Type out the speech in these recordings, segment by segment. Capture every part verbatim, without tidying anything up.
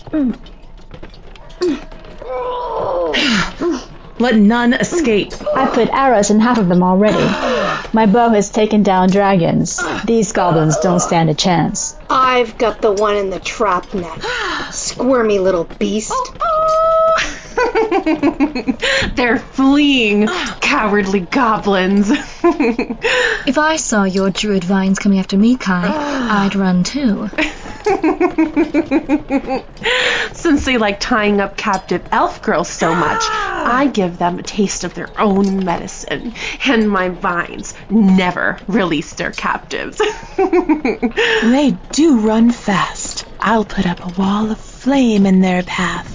Let none escape. I put arrows in half of them already. My bow has taken down dragons. These goblins don't stand a chance. I've got the one in the trap net. Squirmy little beast. They're fleeing, cowardly goblins. If I saw your druid vines coming after me, Kai, I'd run too. Since they like tying up captive elf girls so much, I give them a taste of their own medicine, and my vines never release their captives. They do run fast. I'll put up a wall of flame in their path.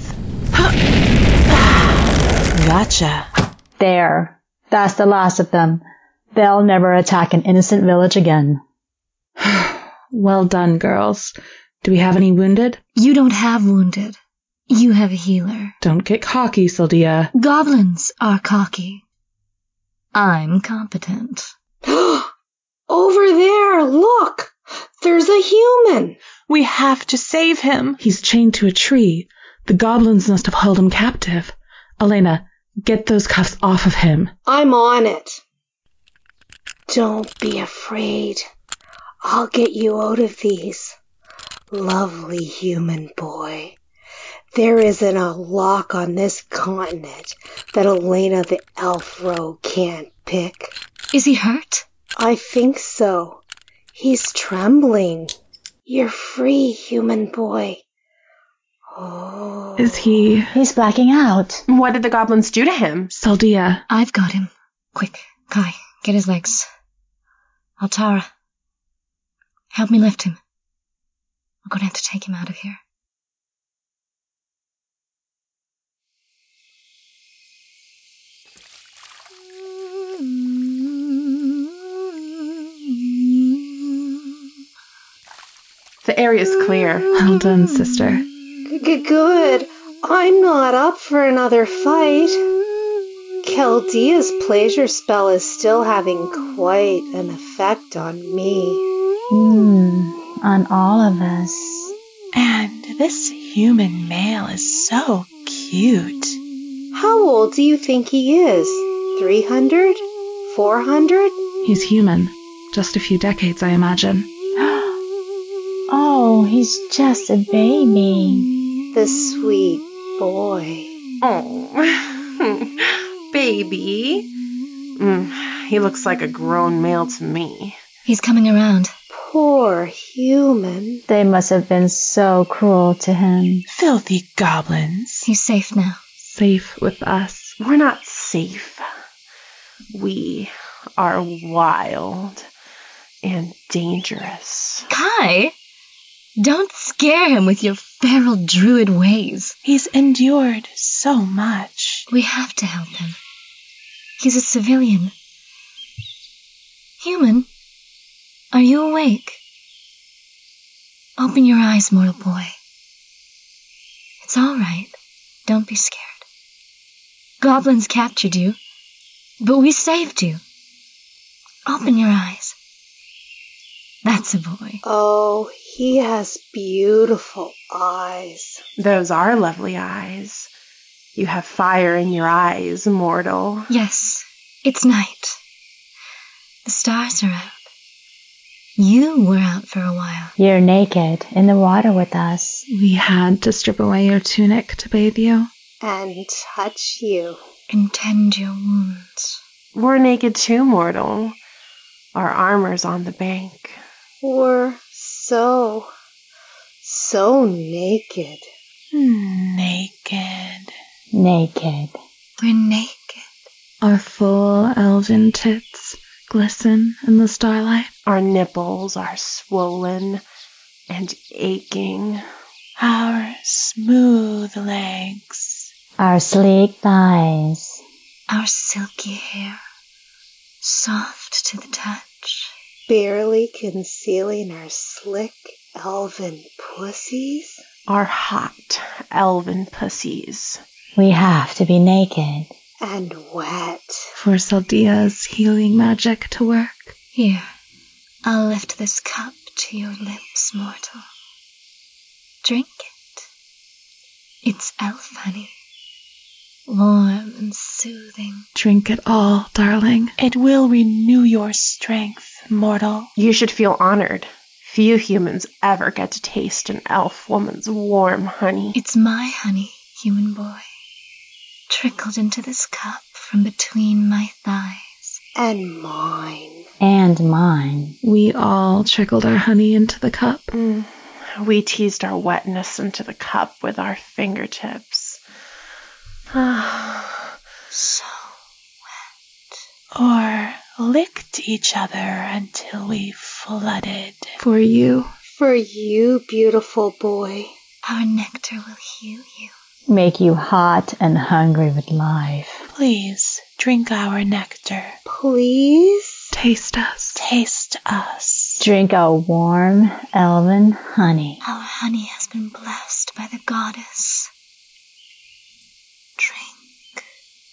Gotcha. There. That's the last of them. They'll never attack an innocent village again. Well done, girls. Do we have any wounded? You don't have wounded. You have a healer. Don't get cocky, Saldia. Goblins are cocky. I'm competent. Over there, look! There's a human! We have to save him. He's chained to a tree. The goblins must have held him captive. Elena, get those cuffs off of him. I'm on it. Don't be afraid. I'll get you out of these. Lovely human boy. There isn't a lock on this continent that Elena the elf rogue can't pick. Is he hurt? I think so. He's trembling. You're free, human boy. Oh. Is he... He's blacking out. What did the goblins do to him? Saldia. I've got him. Quick, Kai, get his legs. Altara, help me lift him. I'm going to have to take him out of here. The area's clear. Well done, sister. Good. I'm not up for another fight. Chaldea's pleasure spell is still having quite an effect on me. Hmm, on all of us. And this human male is so cute. How old do you think he is? Three hundred? Four hundred? He's human. Just a few decades, I imagine. Oh, he's just a baby. The sweet boy. Oh, baby. Mm, he looks like a grown male to me. He's coming around. Poor human. They must have been so cruel to him. Filthy goblins. He's safe now. Safe with us. We're not safe. We are wild and dangerous. Kai! Don't scare him with your feral druid ways. He's endured so much. We have to help him. He's a civilian. Human, are you awake? Open your eyes, mortal boy. It's all right. Don't be scared. Goblins captured you, but we saved you. Open your eyes. That's a boy. Oh, he has beautiful eyes. Those are lovely eyes. You have fire in your eyes, mortal. Yes, it's night. The stars are out. You were out for a while. You're naked in the water with us. We had to strip away your tunic to bathe you. And touch you. And tend your wounds. We're naked too, mortal. Our armor's on the bank. We're so, so naked. Naked. Naked. We're naked. Our full elven tits glisten in the starlight. Our nipples are swollen and aching. Our smooth legs. Our sleek thighs. Our silky hair, soft to the touch. Barely concealing our slick elven pussies. Our hot elven pussies. We have to be naked. And wet. For Saldia's healing magic to work. Here, I'll lift this cup to your lips, mortal. Drink it. It's elf honey. Warm and soothing. Drink it all, darling. It will renew your strength, mortal. You should feel honored. Few humans ever get to taste an elf woman's warm honey. It's my honey, human boy. Trickled into this cup from between my thighs. And mine. And mine. We all trickled our honey into the cup. Mm. We teased our wetness into the cup with our fingertips. So Or licked each other until we flooded. For you. For you, beautiful boy. our nectar will heal you. Make you hot and hungry with life. Please drink our nectar. Please? Taste us. Taste us. Drink our warm, elven honey. Our honey has been blessed by the goddess. Drink.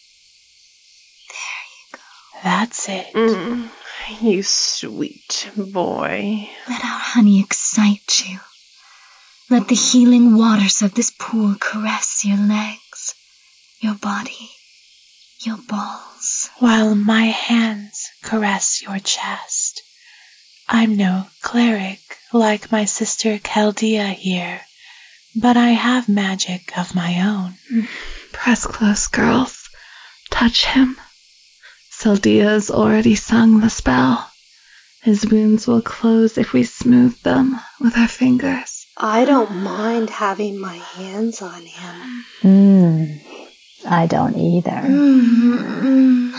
There you go. That's it. Mm, you sweet boy. Let our honey excite you. Let the healing waters of this pool caress your legs, your body, your balls. While my hands caress your chest. I'm no cleric like my sister Chaldea here, but I have magic of my own. Press close, girls. Touch him. Chaldea's already sung the spell. His wounds will close if we smooth them with our fingers. I don't mind having my hands on him. Mmm. I don't either. Mm-hmm.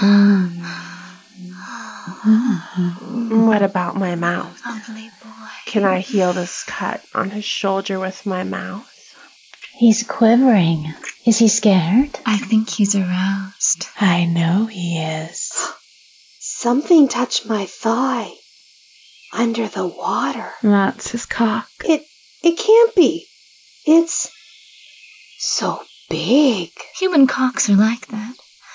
Mm. What about my mouth? Lovely boy. Can I heal this cut on his shoulder with my mouth? He's quivering. Is he scared? I think he's aroused. I know he is. Something touched my thigh. Under the water. That's his cock. It, it can't be. It's so big. Human cocks are like that.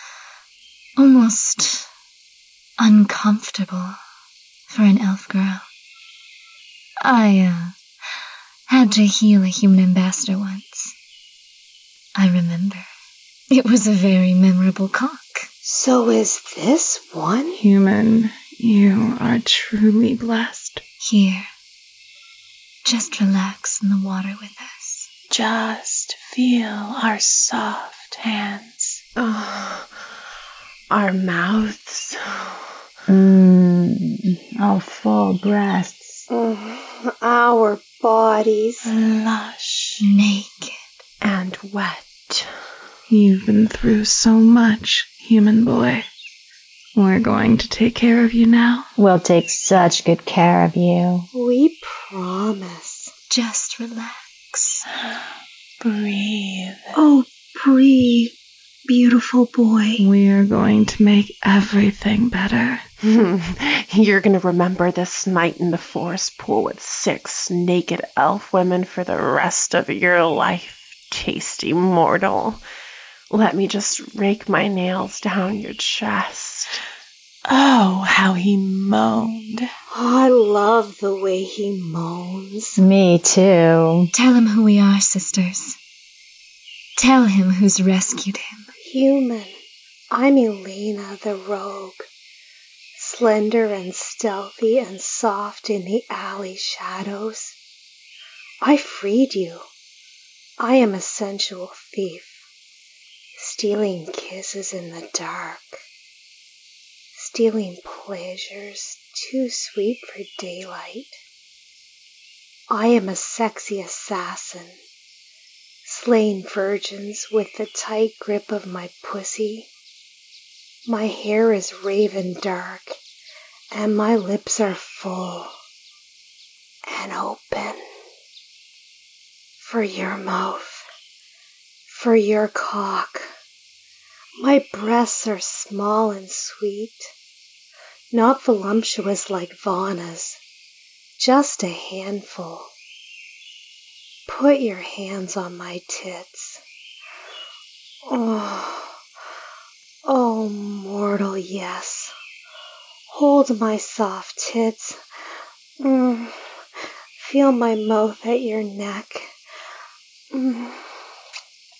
Almost uncomfortable for an elf girl. I, uh, had to heal a human ambassador once. I remember. It was a very memorable cock. So is this one? Human, you are truly blessed. Here. Just relax in the water with us. Just feel our soft hands. Oh, our mouths. Mmm. Our full breasts. Mm, our bodies. Lush. Naked. And wet. You've been through so much, human boy. We're going to take care of you now. We'll take such good care of you. We promise. Just relax. Breathe. Oh, breathe, beautiful boy. We're going to make everything better. You're going to remember this night in the forest pool with six naked elf women for the rest of your life, tasty mortal. Let me just rake my nails down your chest. Oh, how he moaned. I love the way he moans. Me too. Tell him who we are, sisters. Tell him who's rescued him. Human, I'm Elena the rogue. Slender and stealthy and soft in the alley shadows. I freed you. I am a sensual thief. Stealing kisses in the dark. Stealing pleasures too sweet for daylight. I am a sexy assassin. Slaying virgins with the tight grip of my pussy. My hair is raven dark, and my lips are full and open. For your mouth, for your cock. My breasts are small and sweet, not voluptuous like Vana's, just a handful. Put your hands on my tits. Oh, oh, mortal, yes. Hold my soft tits. Mm. Feel my mouth at your neck. Mm.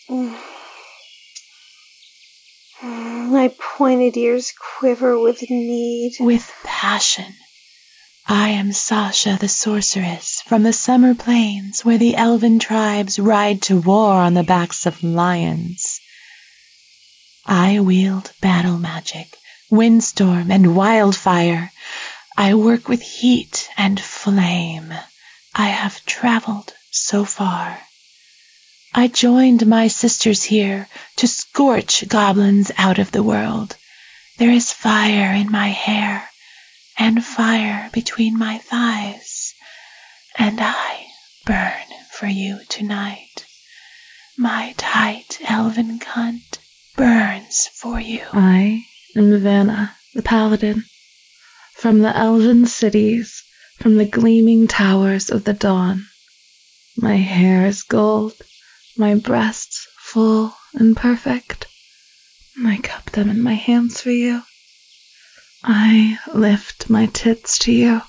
My pointed ears quiver with need. With passion. I am Sasha the sorceress from the summer plains where the elven tribes ride to war on the backs of lions. I wield battle magic, windstorm, and wildfire. I work with heat and flame. I have traveled so far. I joined my sisters here to scorch goblins out of the world. There is fire in my hair and fire between my thighs, and I burn for you tonight. My tight elven cunt burns for you. I am Vanna, the paladin, from the elven cities, from the gleaming towers of the dawn. My hair is gold, my breasts full and perfect. I cup them in my hands for you. I lift my tits to you.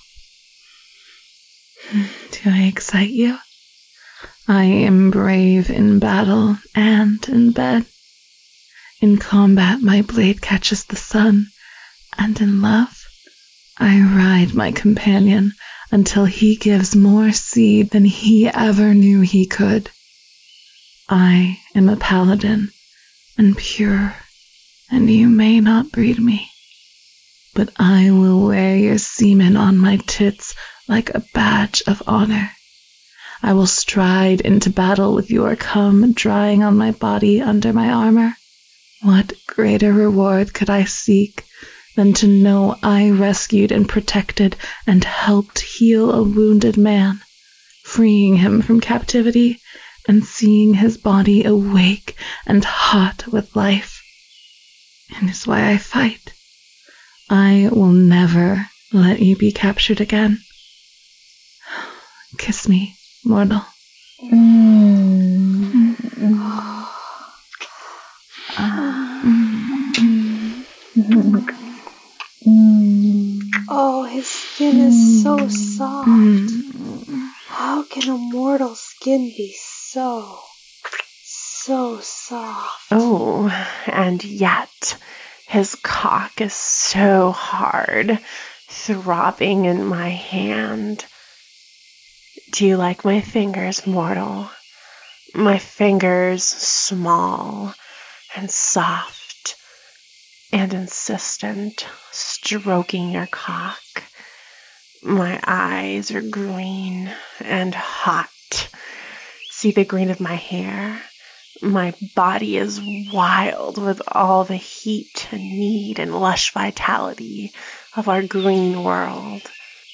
Do I excite you? I am brave in battle and in bed. In combat my blade catches the sun, and in love I ride my companion until he gives more seed than he ever knew he could. I am a paladin, and pure, and you may not breed me, but I will wear your semen on my tits like a badge of honor. I will stride into battle with your cum drying on my body under my armor. What greater reward could I seek than to know I rescued and protected and helped heal a wounded man, freeing him from captivity and seeing his body awake and hot with life. And is why I fight. I will never let you be captured again. Kiss me, mortal. Mm. Oh, his skin is so soft. How can a mortal skin be so, so soft? Oh, and yet his cock is so hard, throbbing in my hand. Do you like my fingers, mortal? My fingers small and soft and insistent, stroking your cock. My eyes are green and hot. See the green of my hair? My body is wild with all the heat and need and lush vitality of our green world.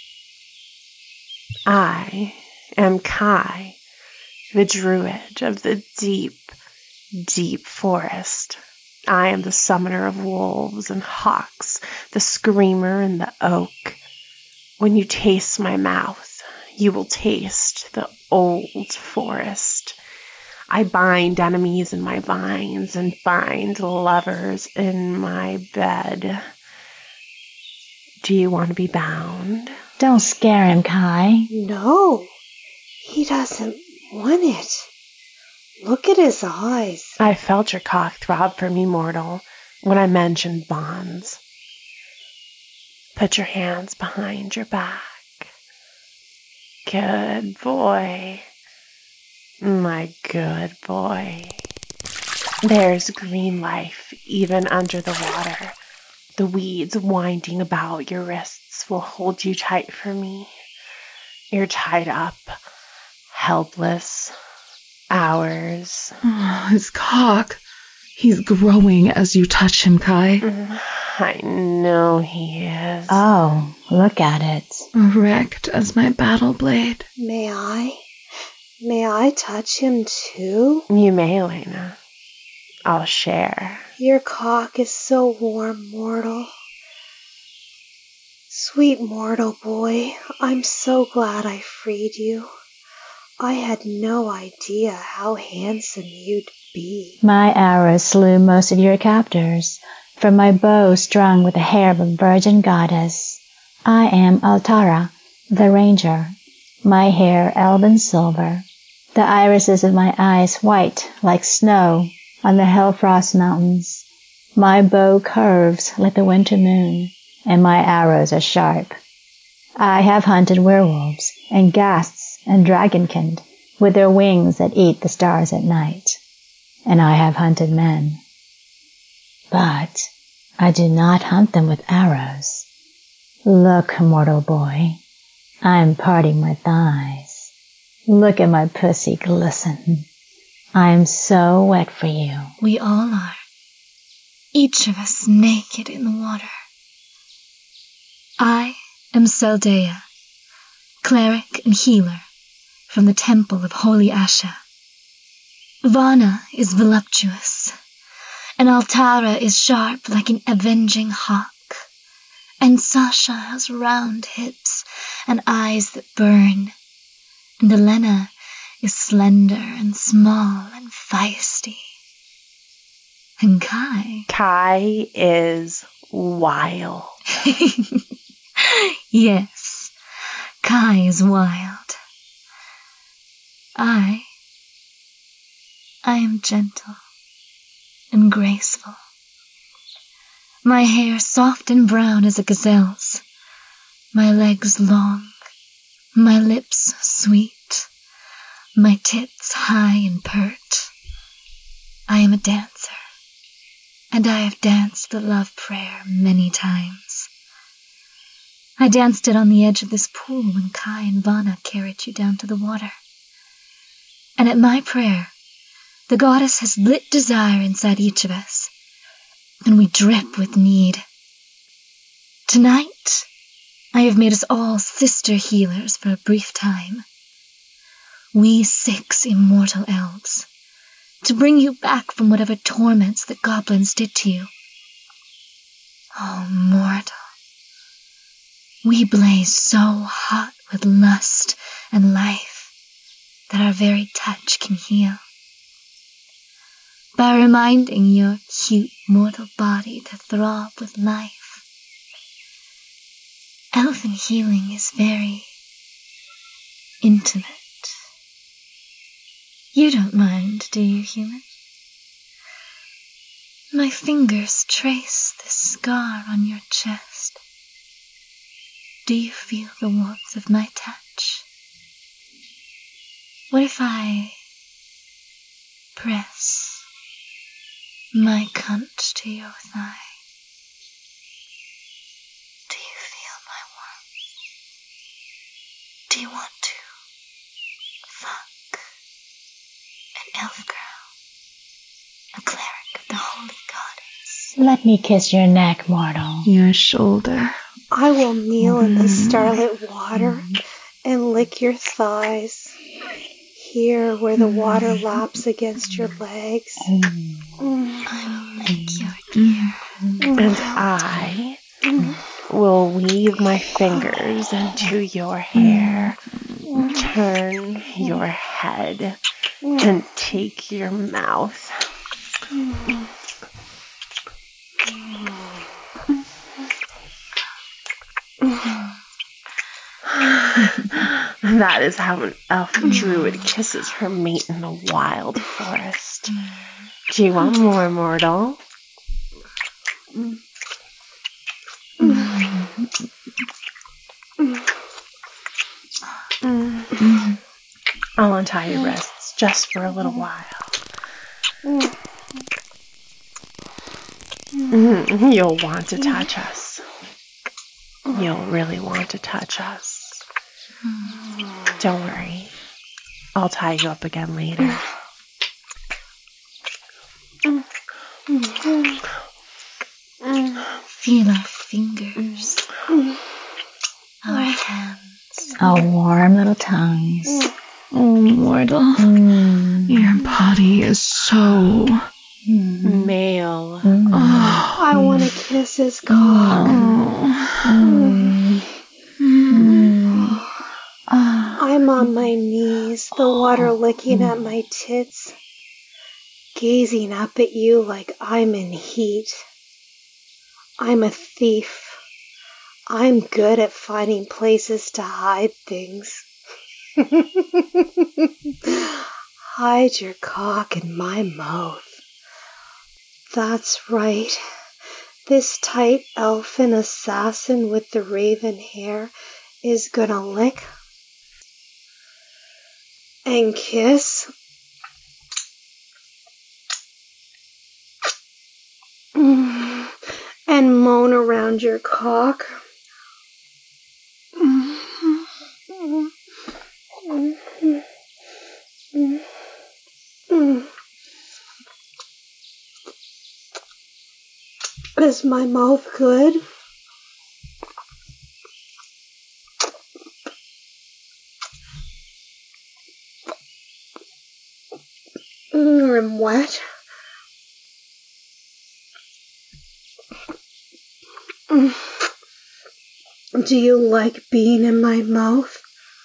I am Kai, the druid of the deep, deep forest. I am the summoner of wolves and hawks, the screamer in the oak. When you taste my mouth, you will taste the old forest. I bind enemies in my vines and bind lovers in my bed. Do you want to be bound? Don't scare him, Kai. No, he doesn't want it. Look at his eyes. I felt your cock throb for me, mortal, when I mentioned bonds. Put your hands behind your back. Good boy. My good boy. There's green life even under the water. The weeds winding about your wrists will hold you tight for me. You're tied up, helpless, hours. Oh, his cock. He's growing as you touch him, Kai. I know he is. Oh, look at it. Erect as my battle blade. May I? May I touch him too? You may, Elena. I'll share. Your cock is so warm, mortal. Sweet mortal boy, I'm so glad I freed you. I had no idea how handsome you'd be. My arrows slew most of your captors, from my bow strung with the hair of a virgin goddess. I am Altara, the ranger, my hair elven silver, the irises of my eyes white like snow on the Hellfrost mountains. My bow curves like the winter moon, and my arrows are sharp. I have hunted werewolves, and ghasts, and dragonkind, with their wings that eat the stars at night. And I have hunted men. But I do not hunt them with arrows. Look, mortal boy, I'm parting my thighs. Look at my pussy glisten. I am so wet for you. We all are. Each of us naked in the water. I am Seldea, cleric and healer from the temple of Holy Asha. Vana is voluptuous, and Altara is sharp like an avenging hawk, and Sasha has round hips and eyes that burn, and Elena is slender and small and feisty. And Kai... Kai is wild. Yes, Kai is wild. I... I am gentle and graceful. My hair soft and brown as a gazelle's, my legs long, my lips sweet, my tits high and pert. I am a dancer, and I have danced the love prayer many times. I danced it on the edge of this pool when Kai and Vana carried you down to the water. And at my prayer, the goddess has lit desire inside each of us, and we drip with need. Tonight, I have made us all sister healers for a brief time. We six immortal elves, to bring you back from whatever torments the goblins did to you. Oh, mortal, we blaze so hot with lust and life that our very touch can heal. By reminding your cute mortal body to throb with life. Elven healing is very intimate. You don't mind, do you, human? My fingers trace this scar on your chest. Do you feel the warmth of my touch? What if I press my cunt to your thigh? Do you feel my warmth? Do you want to fuck an elf girl, a cleric of the holy goddess? Let me kiss your neck, mortal. Your shoulder. I will kneel in the starlit water and lick your thighs. Here where the water laps against your legs. I will lick your ear. And I will weave my fingers into your hair, turn your head, and take your mouth. That is how an elf druid kisses her mate in the wild forest. Do you want more, mortal? I'll untie your wrists just for a little while. You'll want to touch us. You'll really want to touch us. Don't worry. I'll tie you up again later. Feel our fingers, our hands, Our warm little tongues. Oh, mortal. Mm. Your body is so... Male. Mm. Oh. I want to kiss his cock. Oh. Mm. Mm. Ah. I'm on my knees, the water licking at my tits, gazing up at you like I'm in heat. I'm a thief. I'm good at finding places to hide things. Hide your cock in my mouth. That's right. This tight elfin assassin with the raven hair is gonna lick and kiss and moan around your cock. Is my mouth good? I'm wet. Do you like being in my mouth?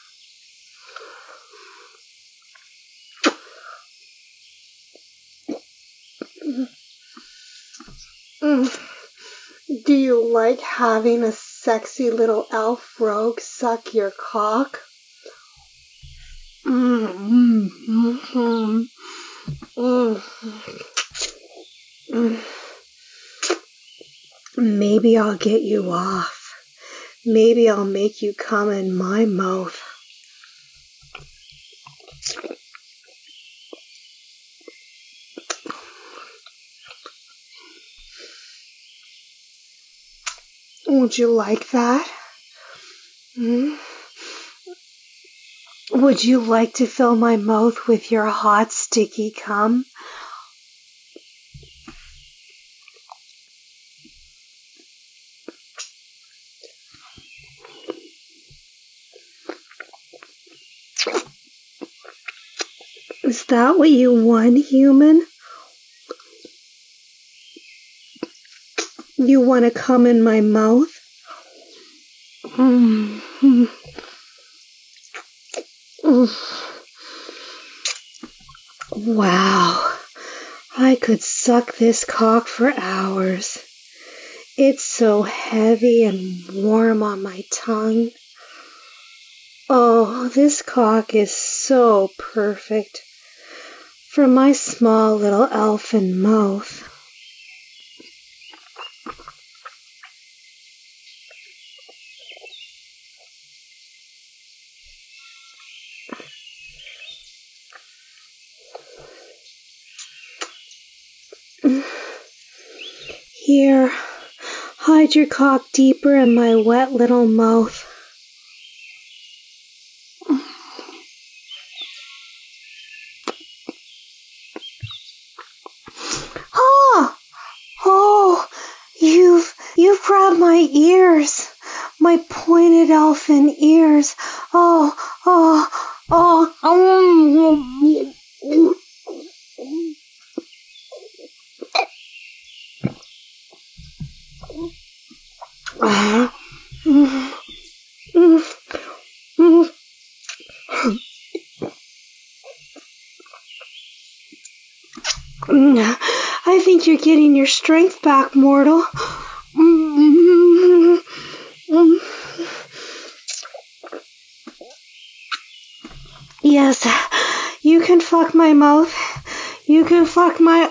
Do you like having a sexy little elf rogue suck your cock? Mm, mm, mm, mm, mm. Maybe I'll get you off. Maybe I'll make you come in my mouth. Would you like that? Hmm? Would you like to fill my mouth with your hot, sticky cum? Is that what you want, human? You want to come in my mouth? Mm-hmm. Wow, I could suck this cock for hours. It's so heavy and warm on my tongue. Oh, this cock is so perfect for my small little elfin mouth. Here, hide your cock deeper in my wet little mouth. Oh, oh, you've, you've grabbed my ears, my pointed elfin ears. Oh, oh, oh, oh. I think you're getting your strength back, mortal. Yes, you can fuck my mouth. You can fuck my...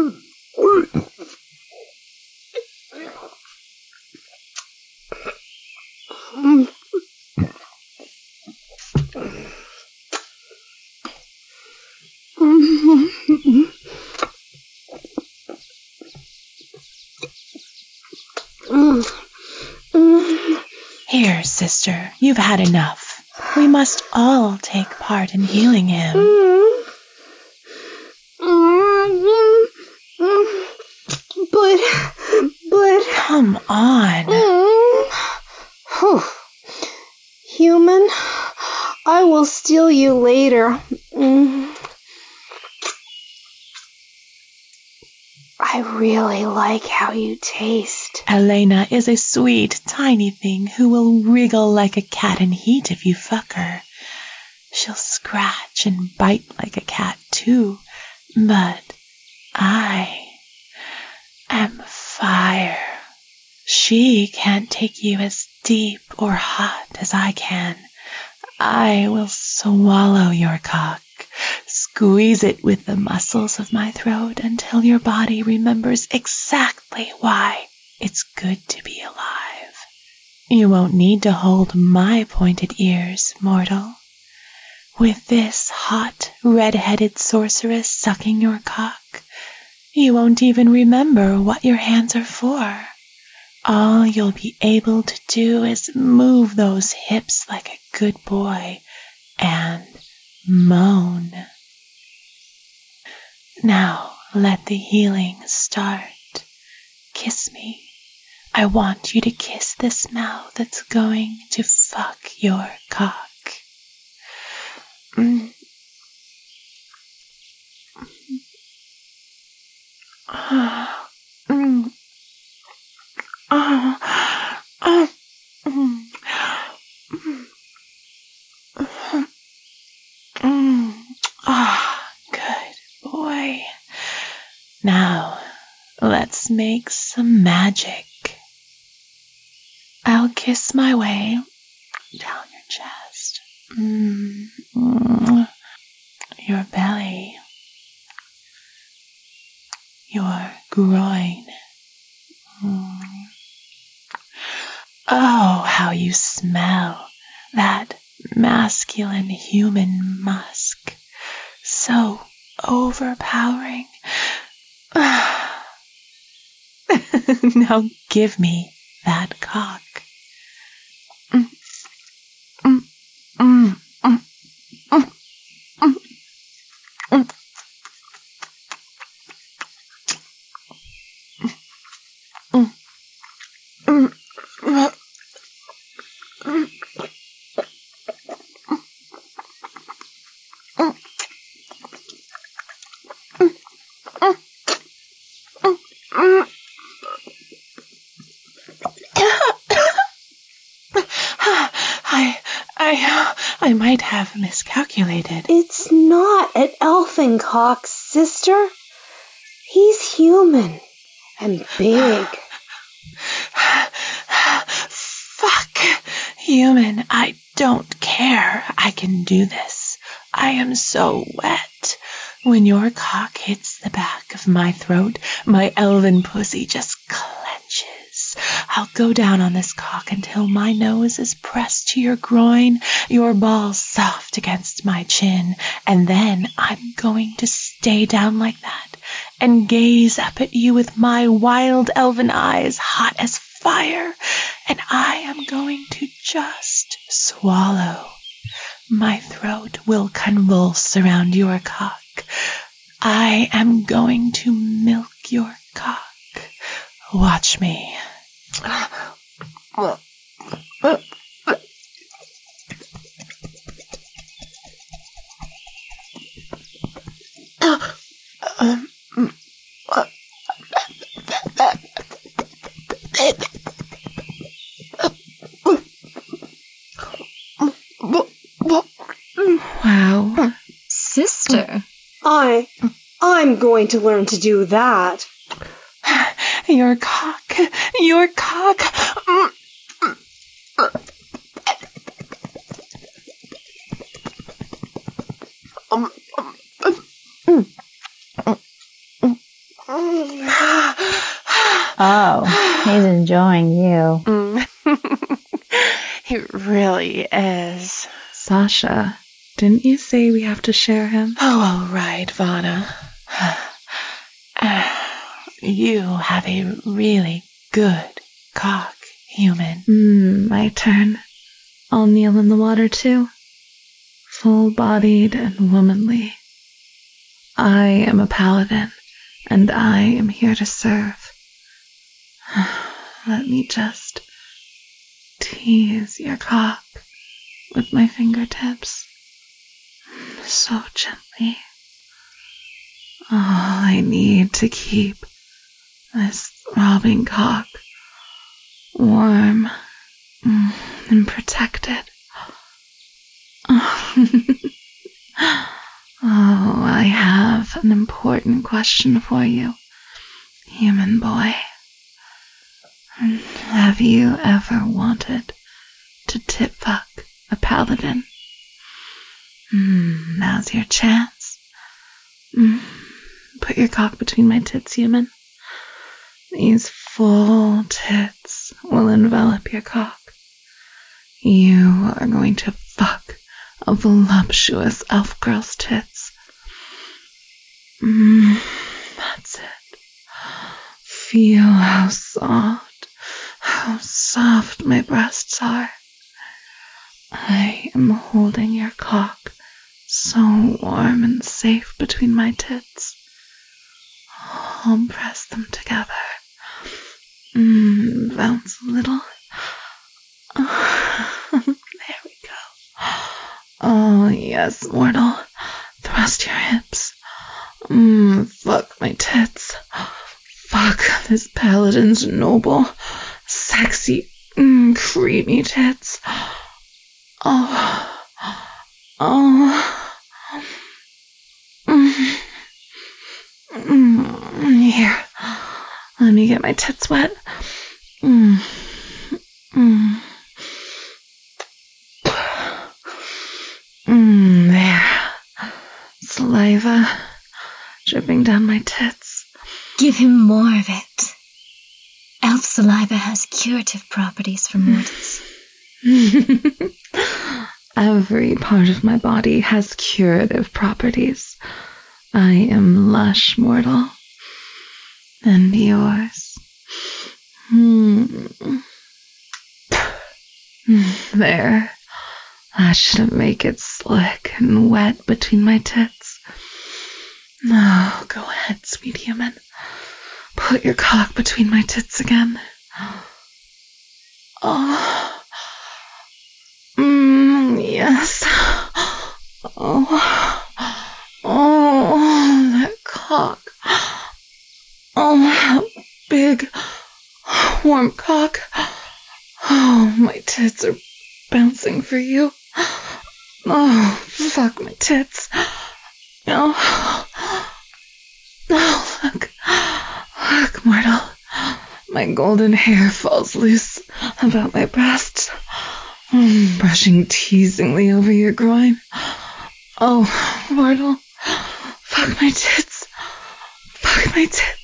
Here, sister, you've had enough. We must all take part in healing him. But, but... Come on. Whew. Human, I will steal you later. I really like how you taste. Elena is a sweet, tiny thing who will wriggle like a cat in heat if you fuck her. She'll scratch and bite like a cat, too. But I am fire. She can't take you as deep or hot as I can. I will swallow your cock. Squeeze it with the muscles of my throat until your body remembers exactly why it's good to be alive. You won't need to hold my pointed ears, mortal. With this hot, red-headed sorceress sucking your cock, you won't even remember what your hands are for. All you'll be able to do is move those hips like a good boy and moan. Now let the healing start. Kiss me. I want you to kiss this mouth that's going to fuck your cock. Mm. Oh. Mm. Oh. Oh. Mm. Mm. Mm. Ah, good boy. Now, let's make some magic. I'll kiss my way down your chest, mm, mm, your belly, your groin. Mm. Oh, how you smell, that masculine human musk, so overpowering. Now give me that cock. Mm, mm, mm, mm, mm, mm, mm. Mm, mm, mm, mm. I, I, I might have miscalculated. It's not an elfin cock, sister. He's human and big. Fuck. Human, I don't care. I can do this. I am so wet. When your cock hits the back of my throat, my elven pussy just clenches. I'll go down on this cock until my nose is pressed to your groin, your balls soft against my chin, and then I'm going to stay down like that and gaze up at you with my wild elven eyes hot as fire, and I am going to just swallow. My throat will convulse around your cock. I am going to milk your cock. Watch me. Wow. Sister. I, I'm going to learn to do that. Your cock. Your cock. Oh, he's enjoying you. He really is. Sasha, didn't you say we have to share him? Oh, all right, Vana. You have a really good cock, human. Hmm, my turn. I'll kneel in the water too. Full-bodied and womanly. I am a paladin, and I am here to serve. Let me just tease your cock with my fingertips. So gently. All I need to keep this throbbing cock warm and protected. Oh, I have an important question for you, human boy. Have you ever wanted to tip fuck a paladin? Mm, now's your chance. Mm, put your cock between my tits, human. These full tits will envelop your cock. You are going to fuck a voluptuous elf girl's tits. Mm, that's it. Feel how soft, how soft my breasts are. I am holding your cock so warm and safe between my tits. I'll press them together. Mm, bounce a little. Oh, there we go. Oh, yes, mortal. Thrust your hips. Mm, fuck my tits. Fuck this paladin's noble, sexy, mm, creamy tits. Oh, oh, mm, mm, here. Let me get my tits wet. Mm, mm, mm, there. Saliva dripping down my tits. Give him more of it. Elf saliva has curative properties for mortals. Every part of my body has curative properties. I am lush, mortal. And yours. Hmm. There. I should make it slick and wet between my tits. No, go ahead, sweet human. Put your cock between my tits again. Oh. Mmm, yes. Oh. Oh, that cock. Oh, that big, warm cock. Oh, my tits are bouncing for you. Oh, fuck my tits. Oh, oh, look. Look, mortal. My golden hair falls loose about my breasts, mm, brushing teasingly over your groin. Oh, mortal. Fuck my tits. Fuck my tits.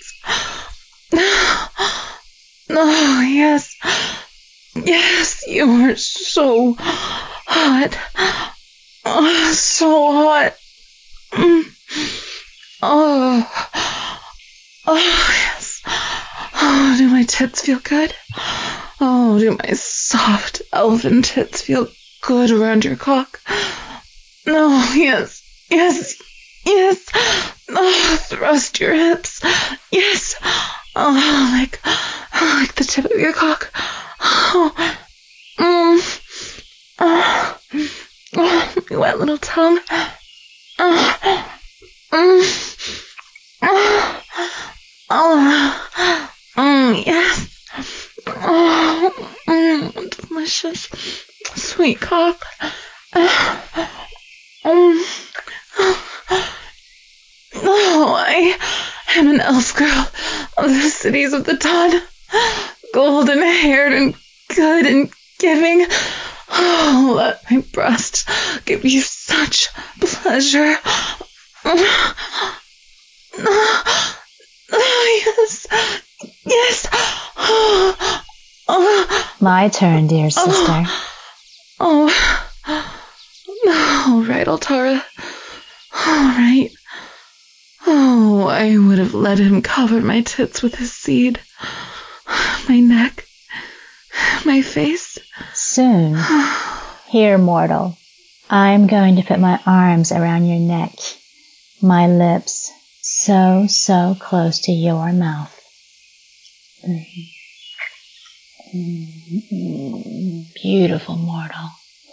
Oh, yes. Yes, you are so hot. Oh, so hot. Mm. Oh. Oh, yes. Oh, do my tits feel good? Oh, do my soft elfin tits feel good around your cock? Oh, yes. Yes. Yes. Oh, thrust your hips. Yes. Oh, like, like the tip of your cock. Oh, mm. Oh, oh, wet little tongue. Oh, mm. Oh, oh, mm, yes. Oh, mm, delicious. Sweet cock. Oh, mm. Oh, I am an elf girl of the cities of the dawn, golden haired and good and giving. Oh, let my breast give you such pleasure. Oh, yes, yes. Oh, oh, My turn, dear sister. Oh, oh. All right, Altara. All right. Oh, I would have let him cover my tits with his seed. My neck. My face. Soon. Here, mortal. I'm going to put my arms around your neck. My lips so, so close to your mouth. Beautiful mortal.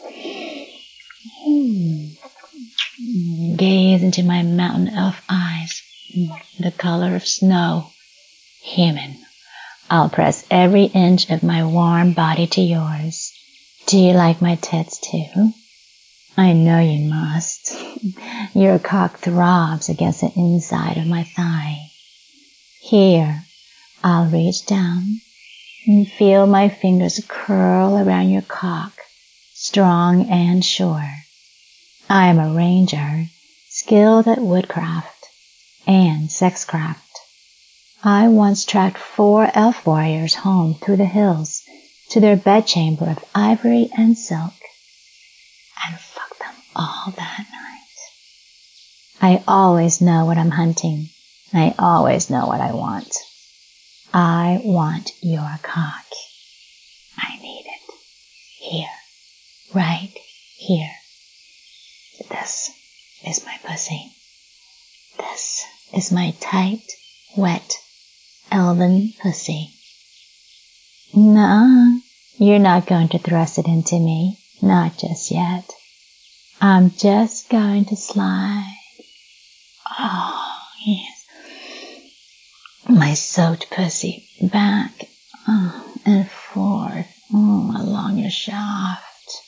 Gaze into my mountain elf eyes, the color of snow. Human, I'll press every inch of my warm body to yours. Do you like my tits too? I know you must. Your cock throbs against the inside of my thigh. Here, I'll reach down and feel my fingers curl around your cock, strong and sure. I am a ranger, skilled at woodcraft and sexcraft. I once tracked four elf warriors home through the hills to their bedchamber of ivory and silk, and fucked them all that night. I always know what I'm hunting. I always know what I want. I want your cock. I need it. Here. Right here. This is my pussy. This is my tight, wet, elven pussy. Nuh-uh. You're not going to thrust it into me. Not just yet. I'm just going to slide. Oh, yes. My soaked pussy back oh, and forth oh, along your shaft.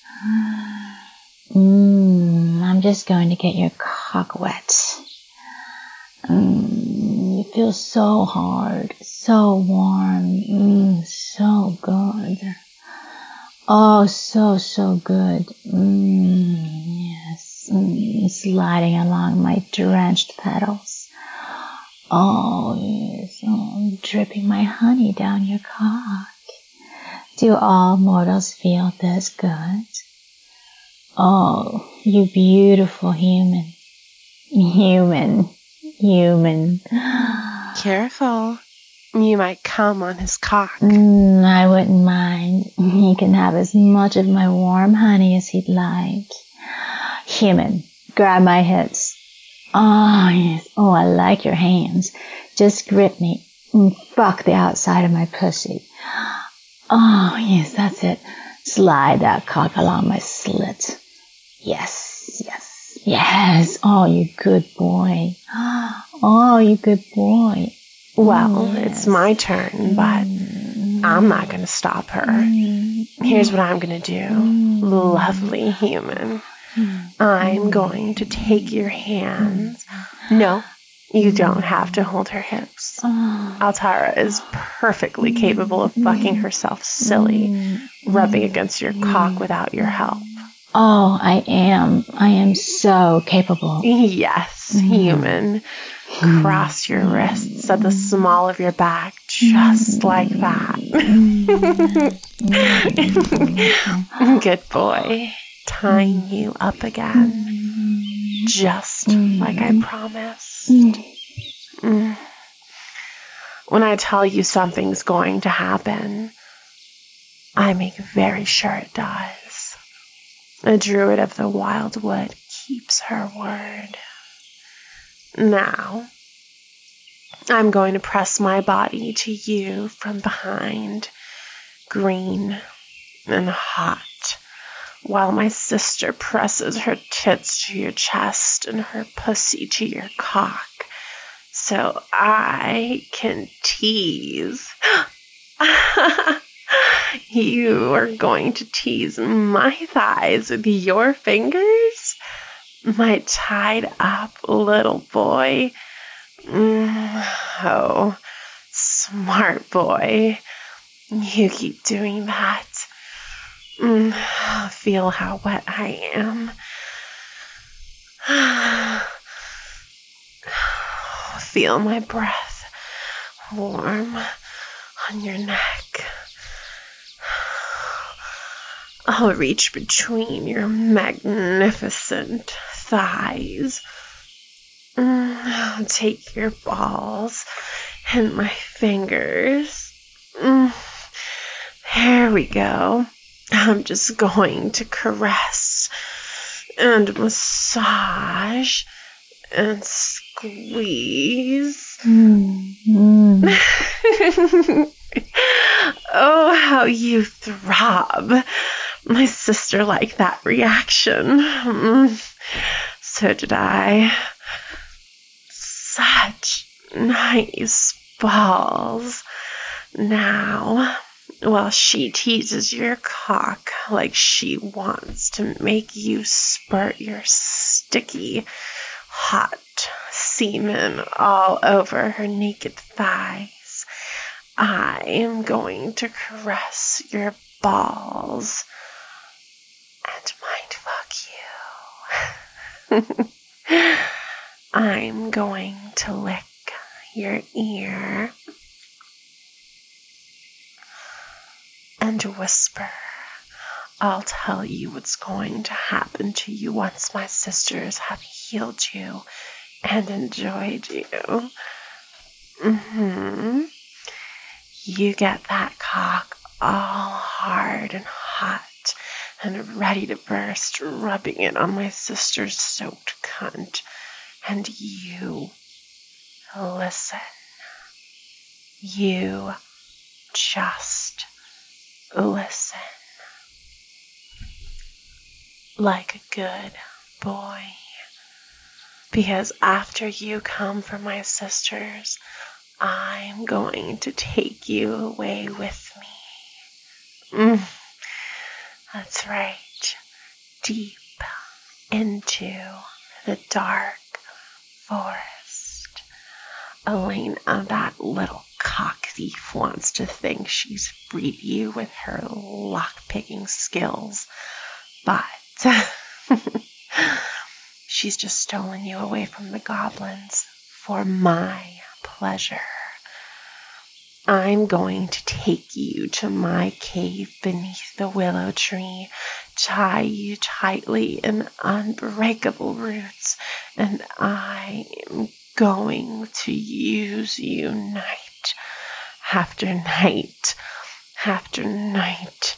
Mm, I'm just going to get your cock wet. Mm, you feel so hard, so warm, mm, so good. Oh, so, so good. Mm, yes, mm, sliding along my drenched petals. Oh, yes, oh, I'm dripping my honey down your cock. Do all mortals feel this good? Oh, you beautiful human. Human. Human. Careful. You might come on his cock. Mm, I wouldn't mind. He can have as much of my warm honey as he'd like. Human. Grab my hips. Oh, yes. Oh, I like your hands. Just grip me and fuck the outside of my pussy. Oh, yes, that's it. Slide that cock along my slit. Yes, yes, yes. Oh, you good boy. Oh, you good boy. Well, yes. It's my turn, but mm. I'm not going to stop her. Mm. Here's what I'm going to do. Mm. Lovely human. Mm. I'm going to take your hands. No, you don't have to hold her hips. Altara is perfectly capable of fucking herself silly, rubbing against your cock without your help. Oh, I am. I am so capable. Yes, human. Cross your wrists at the small of your back, just like that. Good boy. Tying you up again, just like I promised. Mm. When I tell you something's going to happen, I make very sure it does. A druid of the wildwood keeps her word. Now, I'm going to press my body to you from behind, green and hot, while my sister presses her tits to your chest and her pussy to your cock, so I can tease. You are going to tease my thighs with your fingers? My tied up little boy. Mm, oh, smart boy. You keep doing that. Mm, feel how wet I am. Feel my breath warm on your neck. I'll reach between your magnificent thighs. I'll take your balls in my fingers. There we go. I'm just going to caress and massage and squeeze. Mm-hmm. Oh, how you throb. My sister liked that reaction. So did I. Such nice balls. Now, while she teases your cock like she wants to make you spurt your sticky, hot semen all over her naked thighs, I am going to caress your balls and mindfuck I'm going to lick your ear and whisper. I'll tell you what's going to happen to you once my sisters have healed you and enjoyed you. Mm-hmm. You get that cock all hard and hot and ready to burst, rubbing it on my sister's soaked cunt. And you listen. You just listen. Like a good boy. Because after you come for my sisters, I'm going to take you away with me. Mm, that's right. Deep into the dark forest. Elena, that little cock thief, wants to think she's freed you with her lock-picking skills. But she's just stolen you away from the goblins for my pleasure. I'm going to take you to my cave beneath the willow tree, tie you tightly in unbreakable roots, and I am going to use you night after night after night.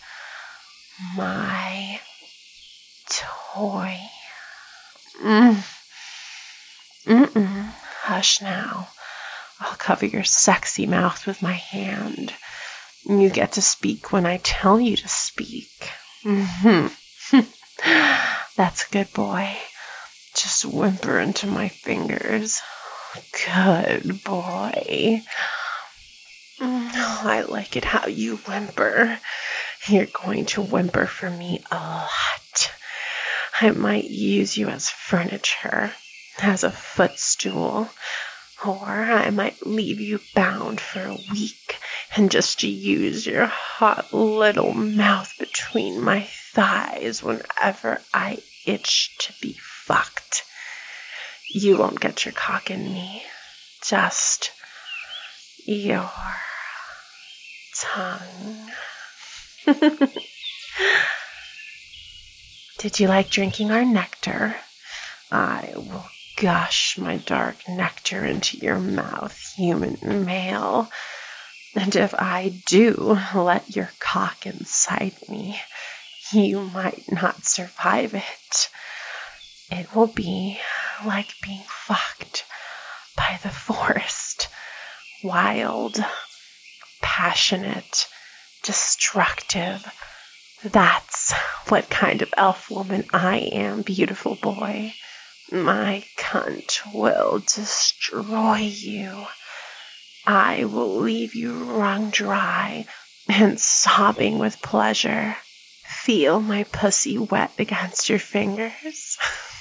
My toy. Mm. Mm-mm. Hush now. I'll cover your sexy mouth with my hand. You get to speak when I tell you to speak. Mm-hmm. That's a good boy. Just whimper into my fingers. Good boy. Oh, I like it how you whimper. You're going to whimper for me a lot. I might use you as furniture, as a footstool, or I might leave you bound for a week and just use your hot little mouth between my thighs whenever I itch to be fucked. You won't get your cock in me, just your tongue. Did you like drinking our nectar? I will gush my dark nectar into your mouth, human male. And if I do let your cock inside me, you might not survive it. It will be like being fucked by the forest. Wild, passionate, destructive. That's what kind of elf woman I am, beautiful boy. My cunt will destroy you. I will leave you wrung dry and sobbing with pleasure. Feel my pussy wet against your fingers.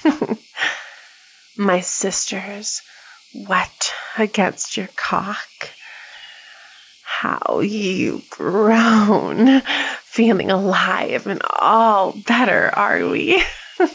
My sisters wet against your cock. How you groan, feeling alive and all better, are we?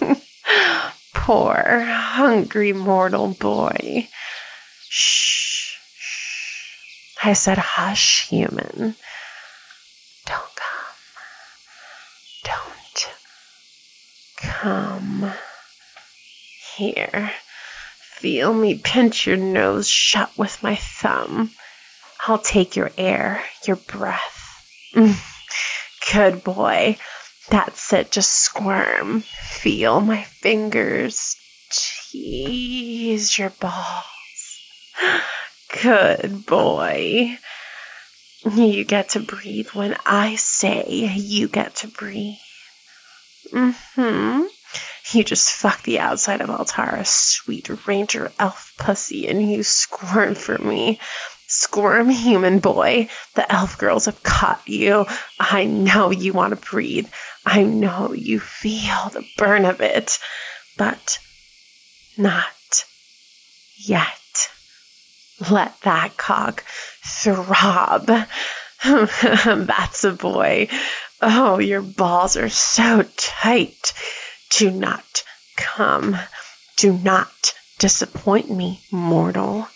Poor, hungry mortal boy. Shh, shh. I said hush, human. Don't come. Don't come. Here, feel me pinch your nose shut with my thumb. I'll take your air, your breath. Good boy. That's it, just squirm. Feel my fingers. Tease your balls. Good boy. You get to breathe when I say you get to breathe. Mm-hmm. You just fuck the outside of Altara's sweet ranger elf pussy and you squirm for me. Squirm, human boy. The elf girls have caught you. I know you want to breathe. I know you feel the burn of it. But not yet. Let that cock throb. That's a boy. Oh, your balls are so tight. Do not come. Do not disappoint me, mortal.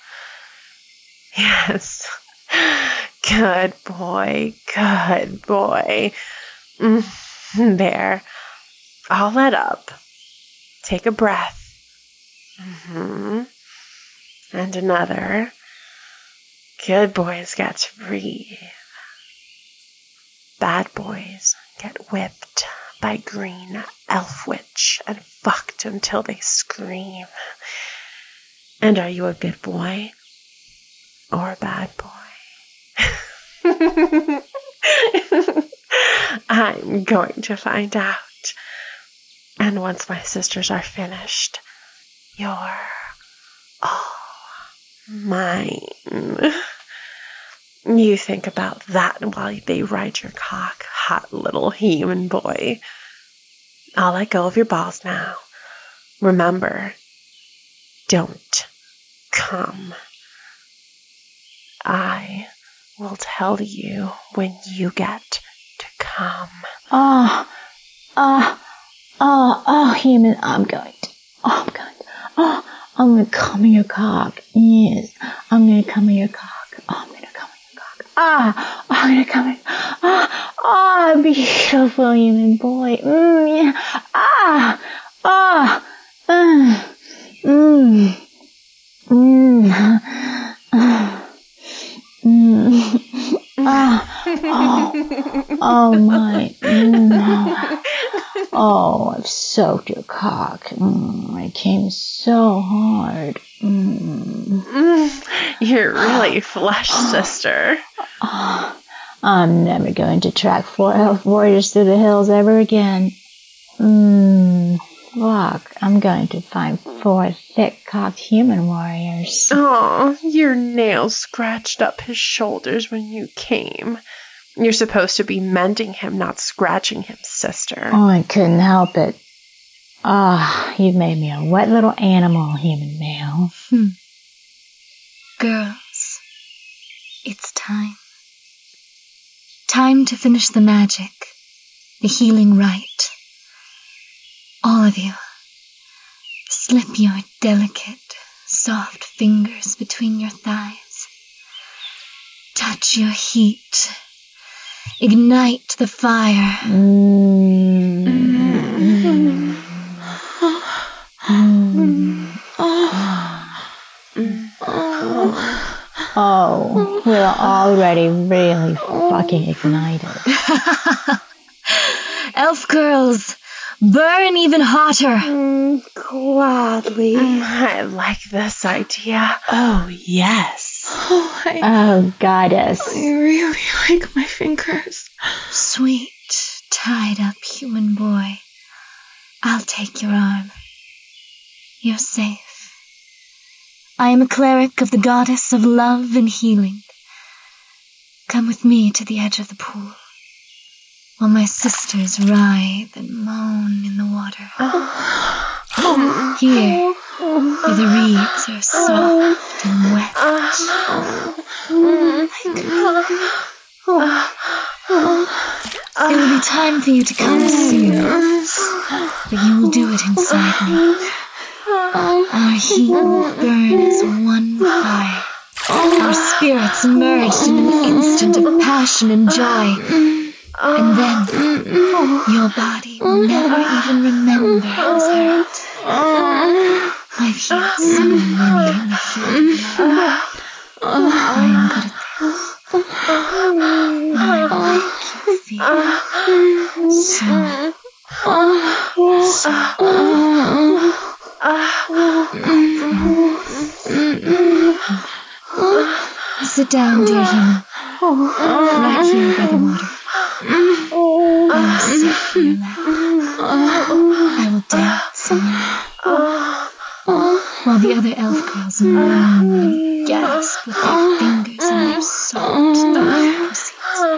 Yes. Good boy, good boy. There. All let up. Take a breath. Mm-hmm. And another. Good boys got to breathe. Bad boys get whipped by green elf witch and fucked until they scream. And are you a good boy or a bad boy? I'm going to find out. And once my sisters are finished, you're all mine. You think about that while they ride your cock, hot little human boy. I'll let go of your balls now. Remember, don't come. I will tell you when you get to come. Oh, oh, oh, oh, human, I'm going to, oh, I'm going to, oh, I'm going to come in your cock. Yes, I'm going to come in your cock. Oh, I'm going to come in your cock. Ah, oh, I'm going to come in. Ah, oh, beautiful human boy. Mm, yeah. Ah, ah, mm, mm, mm, ah, mm, ah, oh, oh my, mm. Oh, I've soaked your cock. Mm, I came so hard. Mm. You're really flush, sister. Oh, I'm never going to track four elf warriors through the hills ever again. Mmm, fuck, I'm going to find four thick-cocked human warriors. Oh, your nails scratched up his shoulders when you came. You're supposed to be mending him, not scratching him, sister. Oh, I couldn't help it. Ah, oh, you've made me a wet little animal, human male. Hmm. Girls, it's time. Time to finish the magic, the healing rite. All of you, slip your delicate, soft fingers between your thighs. Touch your heat. Ignite the fire. Mm. Mm. Mm. Oh, we're already really fucking ignited. Elf girls, burn even hotter. Mm, gladly. I like this idea. Oh, yes. Oh, I, Oh, goddess. I really like my fingers. Sweet, tied-up human boy, I'll take your arm. You're safe. I am a cleric of the goddess of love and healing. Come with me to the edge of the pool, while my sisters writhe and moan in the water. Here, where the reeds are soft and wet. It will be time for you to come soon, but you will do it inside me. Our heat will burn as one fire. Our spirits merged in an instant of passion and joy. And then, your body will never even remember it was hurt. I've healed so many in the heat of love. I am good at this. I make you feel so, so Sit down, dear human. Right here by the water. I will sit in your lap. I will dance in your lap. While the other elf girls moan and gasp with their fingers in their soft, dark pussies.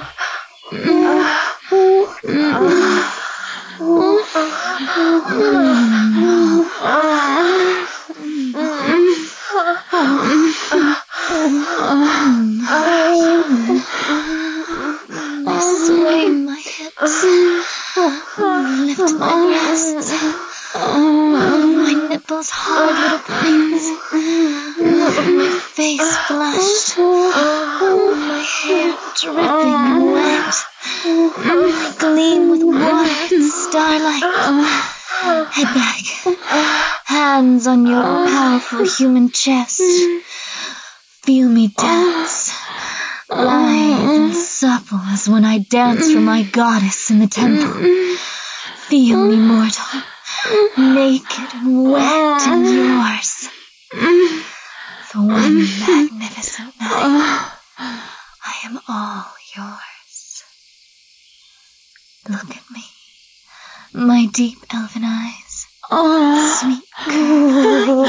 I sway my hips, lift my breasts, my nipples nipples hard little things. My face flushed. My hair dripping wet. I gleam with water and starlight. Head back. Hands on your powerful human chest. Feel me dance. Lithe and supple as when I dance for my goddess in the temple. Feel me, mortal. Naked and wet and yours. For one magnificent night, I am all yours. Look at me, my deep elven eyes, sweet curve,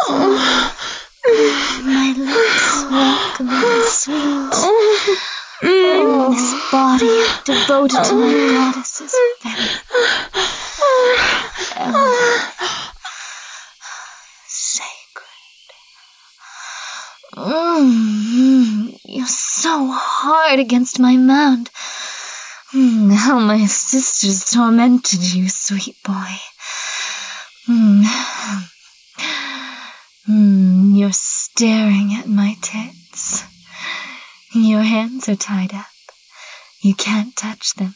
my lips welcome and sweet. Oh, this body devoted to my goddess's very elven, sacred. Mm, you're so hard against my mound. Mm, how my sisters tormented you, sweet boy. Mm. Mm, you're staring at my tits. Your hands are tied up. You can't touch them.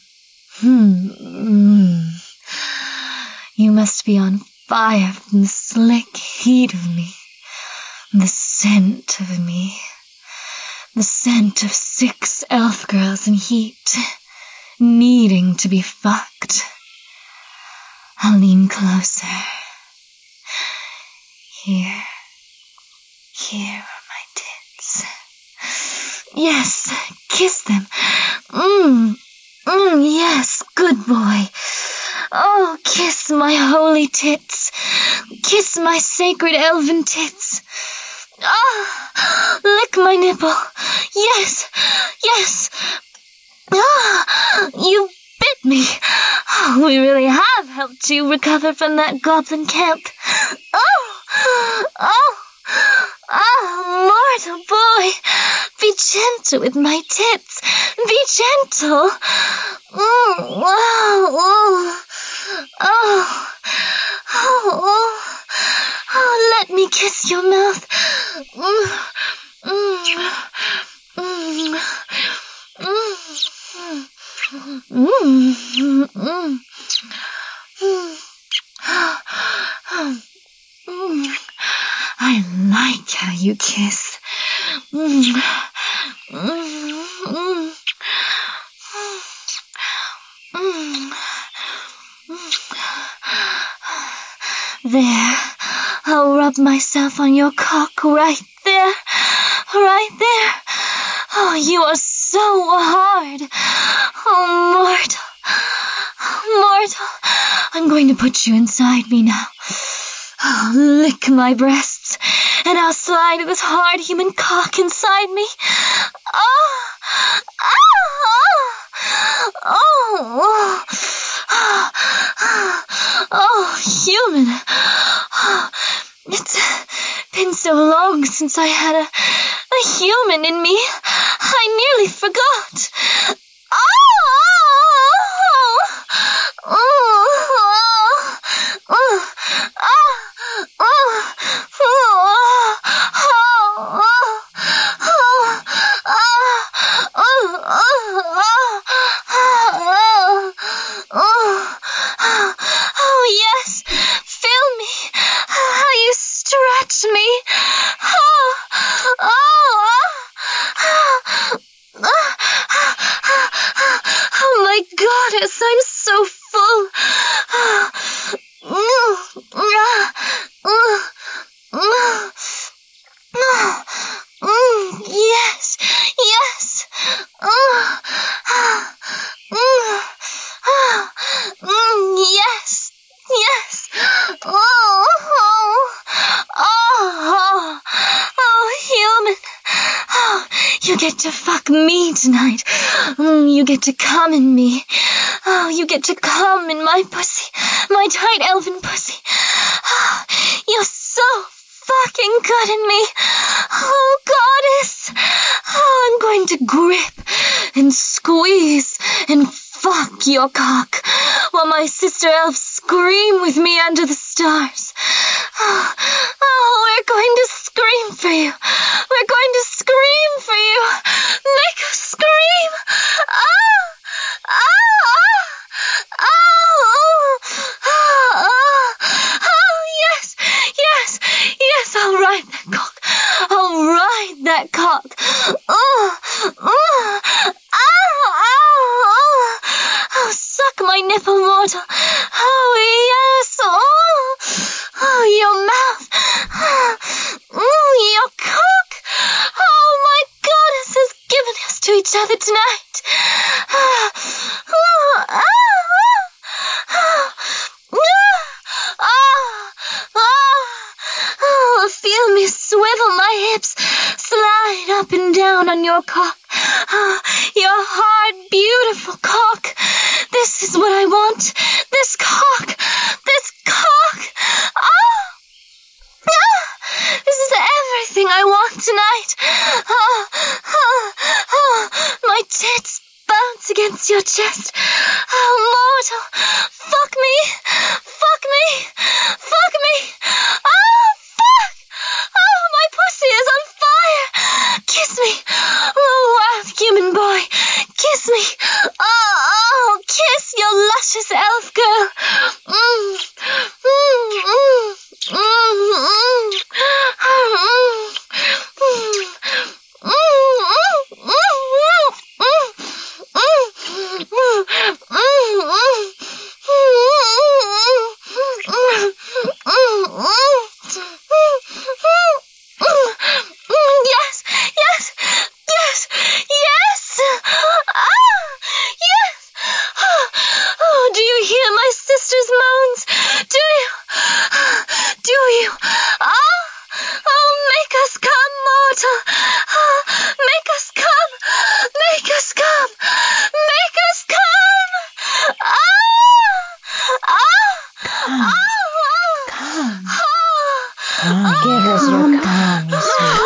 Mm. You must be on fire from the slick heat of me. The scent of me. The scent of six elf girls in heat, needing to be fucked. I'll lean closer. Here. Here are my tits. Yes, kiss them. Mmm. Mmm, yes, good boy. Oh, kiss my holy tits. Kiss my sacred elven tits. Ah, lick my nipple. Yes, yes. Ah, you bit me. Oh, we really have helped you recover from that goblin camp. Oh, oh, oh, mortal boy. Be gentle with my tits. Be gentle. Mm, oh, oh, oh, oh, oh, let me kiss your mouth. Mm, mm, mm, mm, mm, mm, mm. I like how you kiss. Mm, mm, mm, mm, mm. There, I'll rub myself on your cock right there, right there. Oh, you are so hard. Oh, mortal, mortal. I'm going to put you inside me now. Oh, lick my breasts, and I'll slide this hard human cock inside me. Oh, oh, oh, oh, oh, oh, human. Oh, it's been so long since I had a, a human in me. I nearly forgot. Tonight, mm, you get to come in me. Oh, you get to come in my pussy, my tight elven pussy. Oh, you're so fucking good in me. Oh, goddess. Oh, I'm going to grip and squeeze and fuck your cock while my sister elves scream with me under the stars. Oh, oh, we're going to scream for you. We're going to scream for you. Make us scream. Oh, oh, oh, oh, oh, oh, yes, yes, yes, I'll ride that cock. I'll ride that cock. Oh, oh, oh, oh, oh, suck my nipple, mortal. Oh, yes, oh, oh, your mouth. Oh, your cock. Oh, my goddess has given us to each other tonight. Oh, oh, oh, oh, oh, feel me swivel my hips, slide up and down on your cock. Oh, your hard, beautiful cock. This is what I want. This cock. This cock. Oh, oh, this is everything I want tonight. Oh, oh, oh, my tits bounce against your chest. Oh, mortal, fuck me, fuck me, fuck me. Oh, fuck. Oh, my pussy is on fire. Kiss me. Oh, wild human boy. Kiss me. Oh, oh, kiss your luscious elf girl. Mm, mm, mm, mm, mm, mm, yes, yes, yes, yes. Ah, yes. Oh, do you hear my sister's moans? Do you? Do you? Oh, oh, make us come, mortal. Oh, make us come. Make us come. Make us come. Ah, ah, Come. ah, Come. ah, Give us your calm, you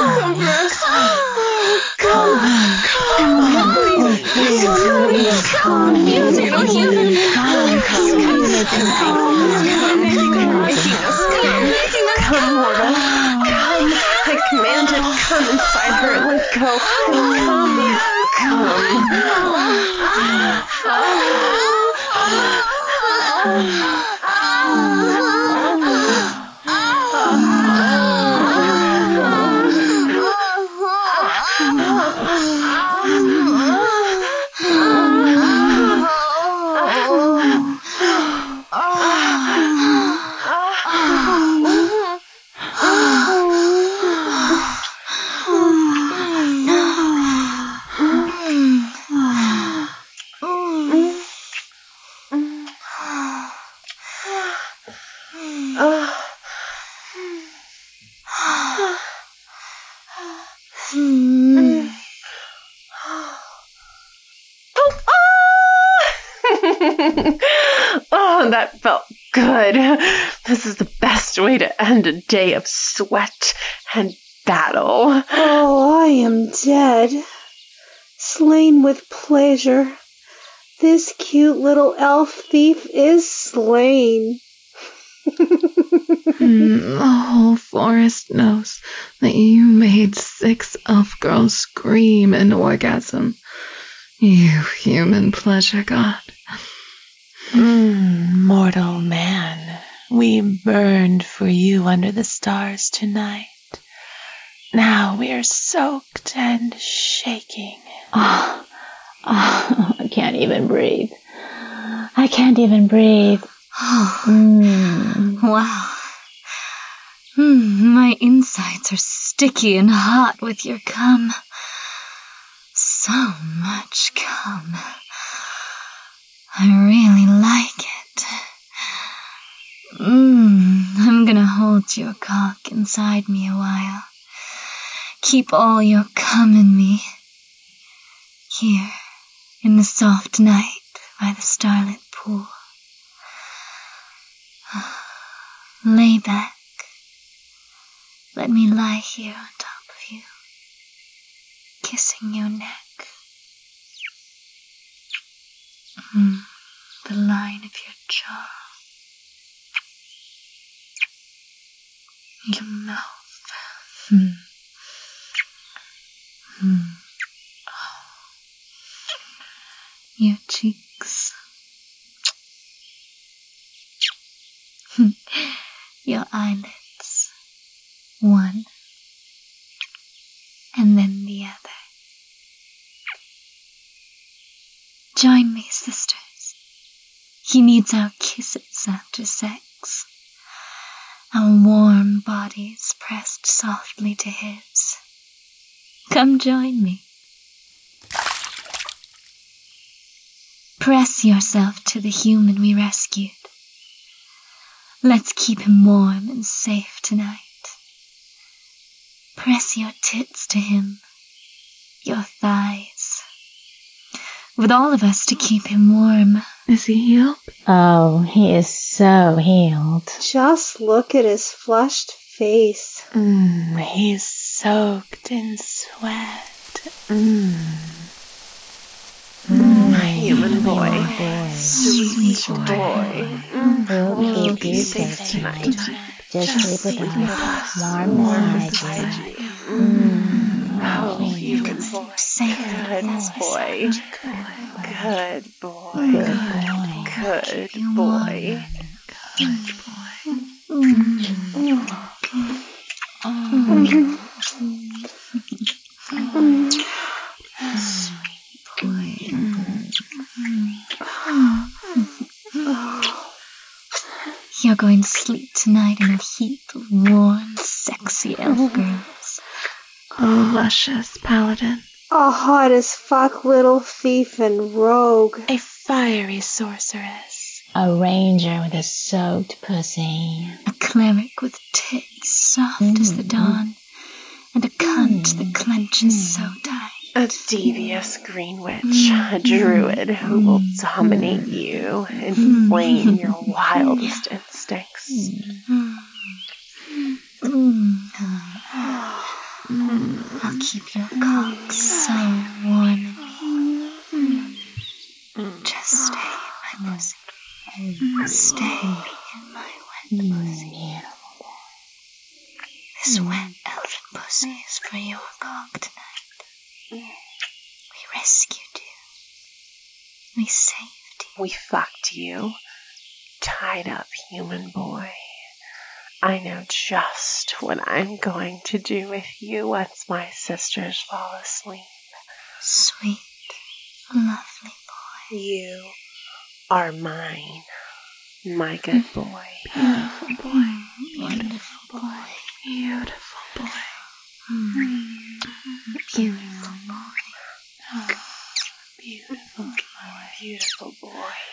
sweet calm. Oh, please, please, calm me. Beautiful human. Calm, calm, Come, make me calm. You're making us come. Come, mortal. Come. I command it. Come inside her. Let go. Come. Oh, that felt good. This is the best way to end a day of sweat and battle. Oh, I am dead, slain with pleasure. This cute little elf thief is slain. Mm, the whole forest knows that you made six elf girls scream in orgasm. You human pleasure god. Mm, mortal man, we burned for you under the stars tonight. Now we are soaked and shaking. Oh, oh, I can't even breathe. I can't even breathe. Oh, Mm. wow. Mm, my insides are sticky and hot with your cum. So much cum. I really like it. Mmm, I'm gonna hold your cock inside me a while. Keep all your cum in me. Here, in the soft night by the starlit pool. Lay back. Let me lie here on top of you, kissing your neck. Mm, the line of your jaw. Your mouth. Hmm. Hmm. Oh. Your cheeks. Your eyelids. One. And then the other. Join me, sisters. He needs our kisses after sex. Our warm bodies pressed softly to his. Come join me. Press yourself to the human we rescued. Let's keep him warm and safe tonight. Press your tits to him, your thighs. With all of us to keep him warm. Is he healed? Oh, he is so healed. Just look at his flushed face. Mm, he's soaked in sweat. Mm. Mm, my human boy. boy. Sweet boy. Mm. We'll keep you safe safe tonight. tonight. Just sleep with us, warm Warm beside beside you. you. Mm. Oh, Oh, human Sleep boy. safe Good with us. boy. Good boy. Good boy. Good You boy. Good boy. You're going to sleep tonight in a heap of warm, sexy elf girls. Oh, luscious paladin. A hot as fuck little thief and rogue. A fiery sorceress. A ranger with a soaked pussy. A cleric with tits soft as the dawn, and a cunt that clenches so tight. A devious green witch, a druid who will dominate you, inflame your wildest instincts. I'll keep your cock so warm in me. Just stay in my pussy. Stay in my wet pussy. This wet elfin pussy is for your cock tonight. We rescued you. We saved you. We fucked you. Tied up, human boy. I know just what I'm going to do with you once my sisters fall asleep. Sweet, lovely boy. You are mine, my good boy. Beautiful boy. Beautiful boy. Beautiful boy. Beautiful boy. Beautiful boy. Beautiful boy.